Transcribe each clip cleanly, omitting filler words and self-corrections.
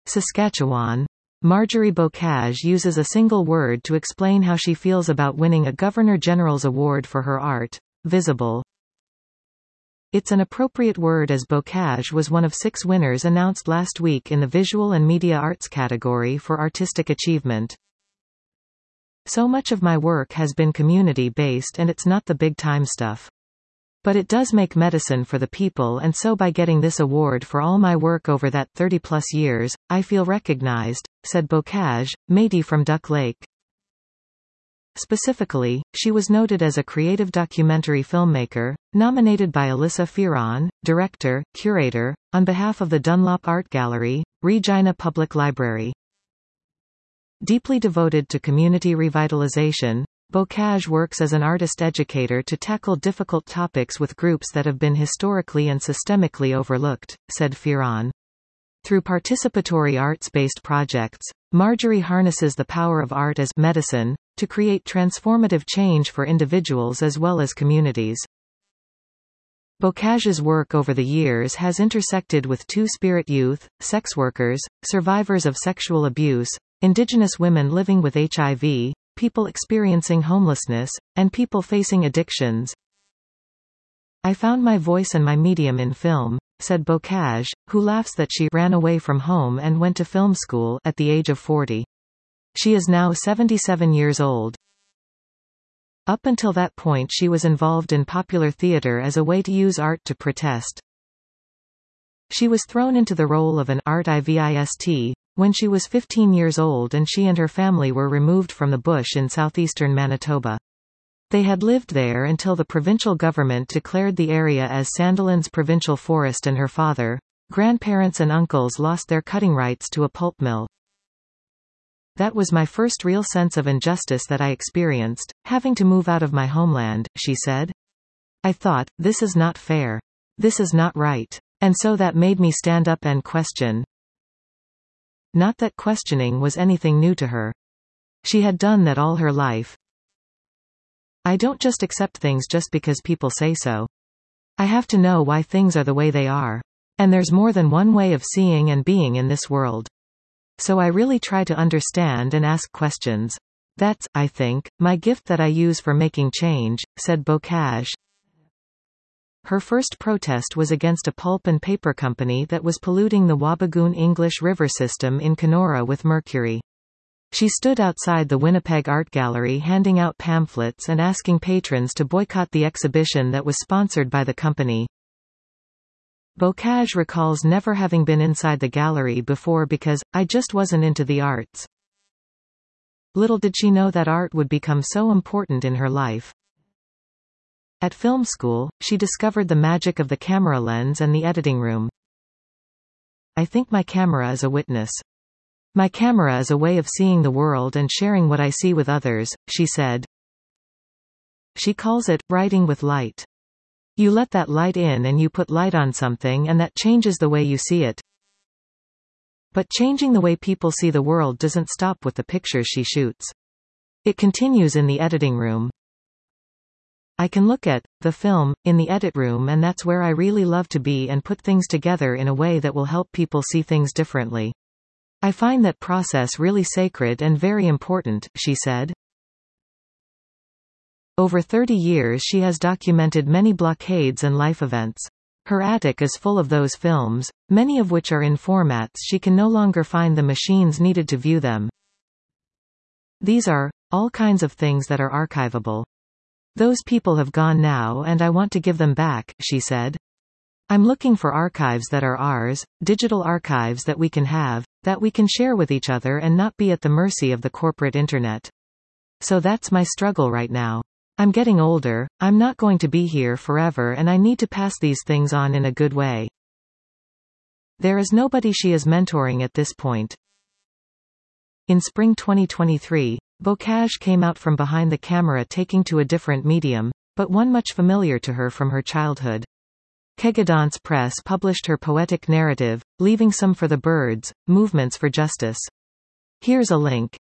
Saskatchewan. Marjorie Bocage uses a single word to explain how she feels about winning a Governor-General's Award for her art. Visible. It's an appropriate word as Bocage was one of 6 winners announced last week in the Visual and Media Arts category for artistic achievement. So much of my work has been community-based and it's not the big-time stuff. But it does make medicine for the people, and so by getting this award for all my work over that 30-plus years, I feel recognized, said Bocage, Métis from Duck Lake. Specifically, she was noted as a creative documentary filmmaker, nominated by Alyssa Fearon, director, curator, on behalf of the Dunlop Art Gallery, Regina Public Library. Deeply devoted to community revitalization, Bocage works as an artist educator to tackle difficult topics with groups that have been historically and systemically overlooked, said Fearon. Through participatory arts-based projects, Marjorie harnesses the power of art as medicine to create transformative change for individuals as well as communities. Bocage's work over the years has intersected with two-spirit youth, sex workers, survivors of sexual abuse, Indigenous women living with HIV, people experiencing homelessness, and people facing addictions. I found my voice and my medium in film, said Bocage, who laughs that she ran away from home and went to film school at the age of 40. She is now 77 years old. Up until that point she was involved in popular theater as a way to use art to protest. She was thrown into the role of an artivist when she was 15 years old, and she and her family were removed from the bush in southeastern Manitoba. They had lived there until the provincial government declared the area as Sandilands Provincial Forest, and her father, grandparents and uncles lost their cutting rights to a pulp mill. That was my first real sense of injustice that I experienced, having to move out of my homeland, she said. I thought, this is not fair. This is not right. And so that made me stand up and question. Not that questioning was anything new to her. She had done that all her life. I don't just accept things just because people say so. I have to know why things are the way they are. And there's more than one way of seeing and being in this world. So I really try to understand and ask questions. That's, I think, my gift that I use for making change, said Bocage. Her first protest was against a pulp and paper company that was polluting the Wabigoon English River system in Kenora with mercury. She stood outside the Winnipeg Art Gallery handing out pamphlets and asking patrons to boycott the exhibition that was sponsored by the company. Bocage recalls never having been inside the gallery before because, I just wasn't into the arts. Little did she know that art would become so important in her life. At film school, she discovered the magic of the camera lens and the editing room. I think my camera is a witness. My camera is a way of seeing the world and sharing what I see with others, she said. She calls it, writing with light. You let that light in and you put light on something, and that changes the way you see it. But changing the way people see the world doesn't stop with the pictures she shoots. It continues in the editing room. I can look at the film in the edit room, and that's where I really love to be and put things together in a way that will help people see things differently. I find that process really sacred and very important, she said. Over 30 years she has documented many blockades and life events. Her attic is full of those films, many of which are in formats she can no longer find the machines needed to view them. These are all kinds of things that are archivable. Those people have gone now and I want to give them back, she said. I'm looking for archives that are ours, digital archives that we can have, that we can share with each other and not be at the mercy of the corporate internet. So that's my struggle right now. I'm getting older, I'm not going to be here forever, and I need to pass these things on in a good way. There is nobody she is mentoring at this point. In spring 2023, Bocage came out from behind the camera taking to a different medium, but one much familiar to her from her childhood. Kegadance Press published her poetic narrative, Leaving Some for the Birds, Movements for Justice. Here's a link.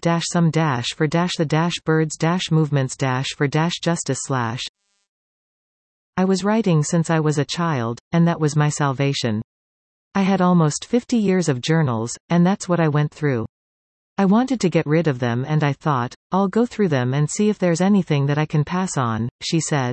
https://www.kegadance.com/books/leave-some-for-the-movements-for-justice/ I was writing since I was a child, and that was my salvation. I had almost 50 years of journals, and that's what I went through. I wanted to get rid of them and I thought, I'll go through them and see if there's anything that I can pass on, she said.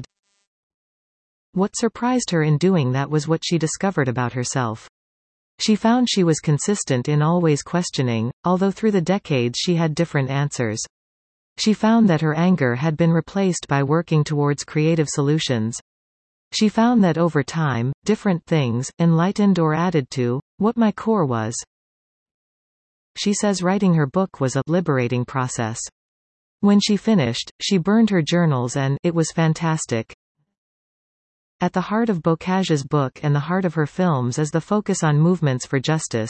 What surprised her in doing that was what she discovered about herself. She found she was consistent in always questioning, although through the decades she had different answers. She found that her anger had been replaced by working towards creative solutions. She found that over time, different things, enlightened or added to, what my core was. She says writing her book was a liberating process. When she finished, she burned her journals and it was fantastic. At the heart of Bocage's book and the heart of her films is the focus on movements for justice.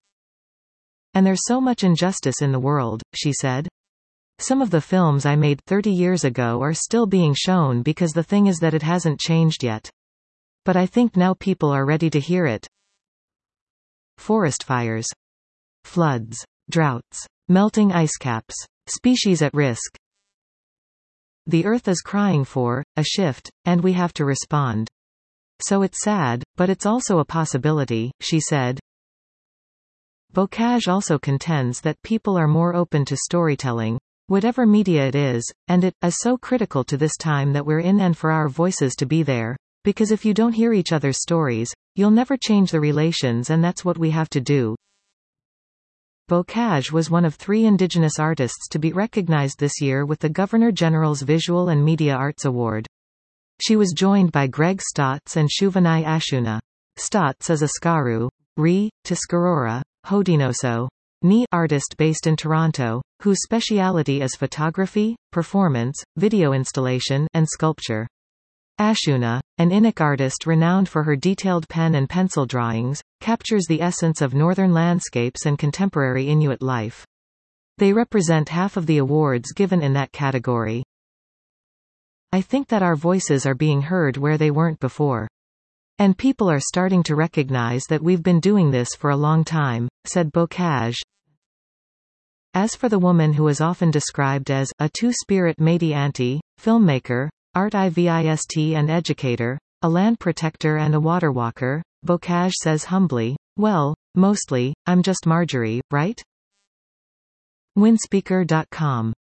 And there's so much injustice in the world, she said. Some of the films I made 30 years ago are still being shown because the thing is that it hasn't changed yet. But I think now people are ready to hear it. Forest fires. Floods. Droughts. Melting ice caps. Species at risk. The Earth is crying for a shift, and we have to respond. So it's sad, but it's also a possibility, she said. Bocage also contends that people are more open to storytelling, whatever media it is, and it is so critical to this time that we're in and for our voices to be there, because if you don't hear each other's stories, you'll never change the relations, and that's what we have to do. Bocage was one of 3 Indigenous artists to be recognized this year with the Governor-General's Visual and Media Arts Award. She was joined by Greg Stotts and Shuvani Ashuna. Stotts is a Skaru, Ri, Tuscarora, Hodinoso, Ni artist based in Toronto, whose speciality is photography, performance, video installation, and sculpture. Ashuna, an Inuk artist renowned for her detailed pen and pencil drawings, captures the essence of northern landscapes and contemporary Inuit life. They represent half of the awards given in that category. I think that our voices are being heard where they weren't before. And people are starting to recognize that we've been doing this for a long time, said Bocage. As for the woman who is often described as a two-spirit Métis auntie, filmmaker, artivist and educator, a land protector and a water walker, Bocage says humbly, well, mostly, I'm just Marjorie, right? Winspeaker.com